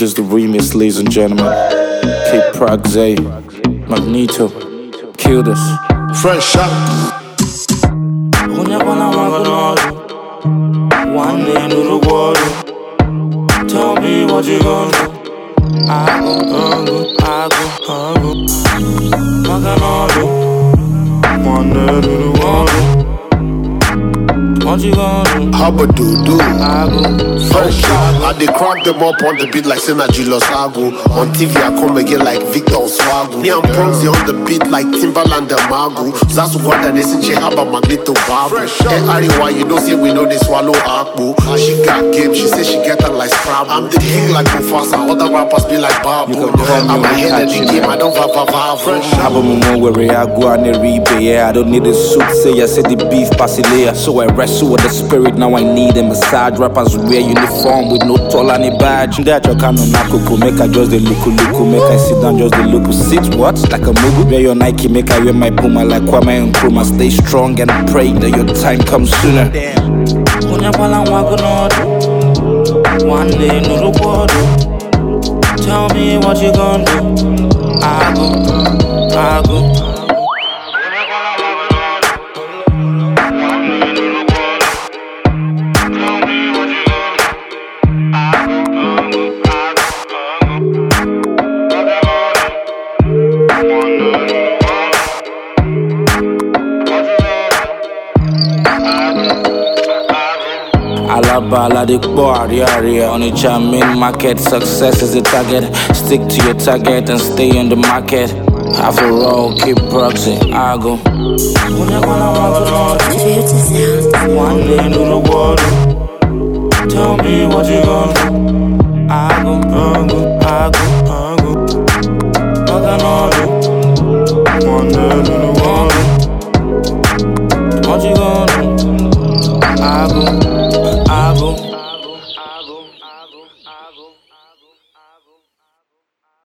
This is the remix, ladies and gentlemen. K Prog Zay, Magneto, kill this. Fresh shot. One day into the water. Tell me what you gonna do. I go. One day into the water. What you gonna do? How about do? I go. Fresh shot. I dey crank them up on the beat like Synergy Los Ago. On TV I come again like Victor Oswago. Me and Bronzy on the beat like Timbaland and Mago. That's what I listen to Haba Magneto Babo. Hey Ariwa, you know say we know they swallow Akbo. She got game, she say she get her like Scrabble. I'm the king like Mufasa, other rappers be like Babu. I'm ahead of the game, I don't va. Fresh shot. Have a moment where I go and replay. Yeah, I don't need a suit, say I said the beef pasilea. So I wrestle with the spirit, now I need a massage. Rappers wear uniform with no tall and a badge. That your canon nakoko, make I just the look, make I sit down just the look. Sit what? Like a mugu. Wear your Nike, make I wear my Puma like Kwame and Nkrumah. Stay strong and pray that your time comes sooner. One day into the water. Tell me what you gonna do. I go. Alabala the bar, yeah. On the jamming market, success is the target. Stick to your target and stay on the market. Half a roll, keep proxy, I go. One day into the water. Tell me what you gonna do. I go.